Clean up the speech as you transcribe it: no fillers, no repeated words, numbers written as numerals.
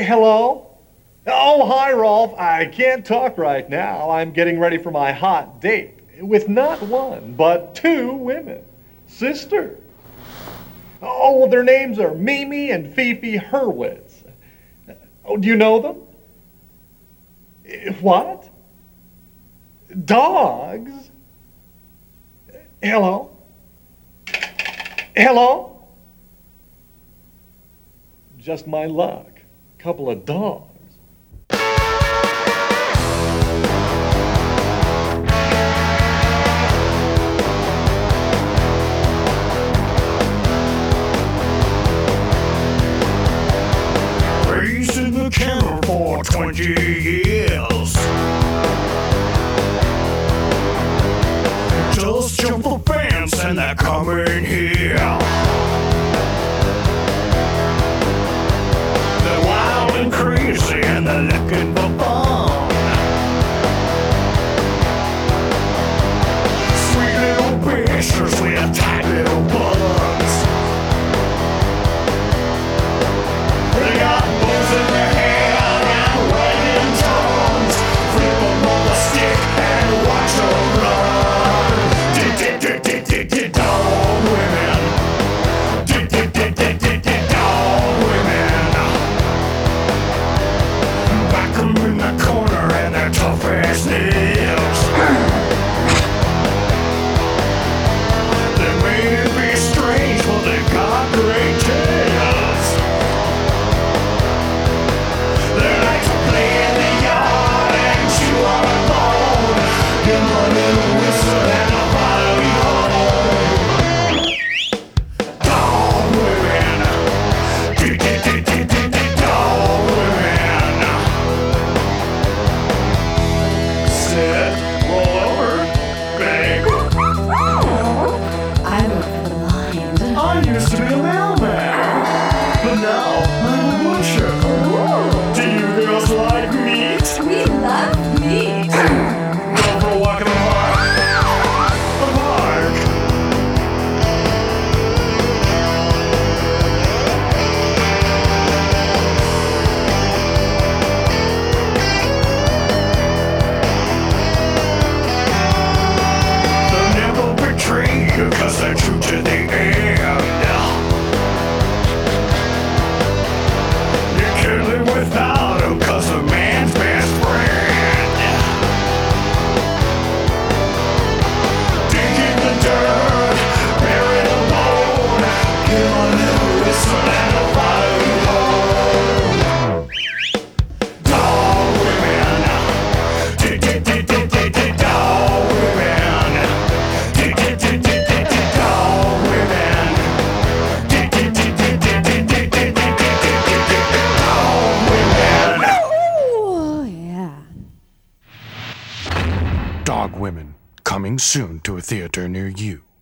Hello? Oh, hi, Rolf. I can't talk right now. I'm getting ready for my hot date with not one, but two women. Sisters. Oh, well, their names are Mimi and Fifi Hurwitz. Oh, do you know them? What? Dogs? Hello? Hello? Just my luck. Couple of dogs. Racing the kennel for 20 years. Just jump the fence and they're coming here. They're wild and crazy and they're looking for fun. Sweet little pictures with tight little buns. They got bows in their hair and wagging tongues. Flip 'em on the stick and watch 'em run. Dog women. Dog women. Back 'em in the corner and they're tough as nails. They may be strange, but they got great tails. They like to play in the yard and chew on a bone. Give 'em a little whistle and I'll follow you home. Dog women. Dog women. Sit, roll over, beg. I work for the blind. I used to be a mailman, but now I'm a butcher. Do you girls like meat? We love meat. Go for a walk in the park. The park. They'll never betray you 'cause they're true to the end. You can't live without 'em 'cause a man's best friend. Dig in the dirt, bury the bone. Give a little whistle and I'll follow you home. Dog women. Dog women. Dog women. Oh, yeah. Dog Women, coming soon to a theater near you.